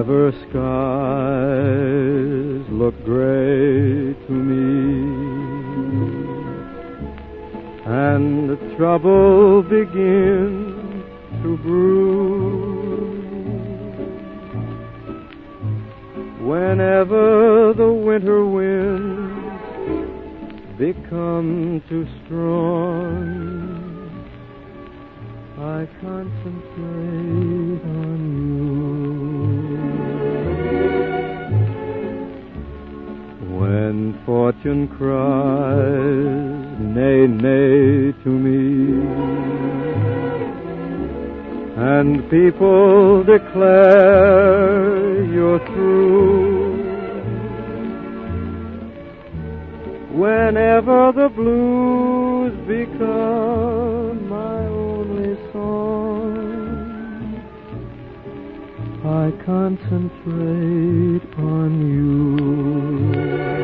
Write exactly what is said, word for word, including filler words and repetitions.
Whenever skies look gray to me and trouble begins to brew, whenever the winter winds become too strong, I concentrate on you. When fortune cries, nay, nay to me, and people declare you're through, whenever the blues become my only song, I concentrate on you.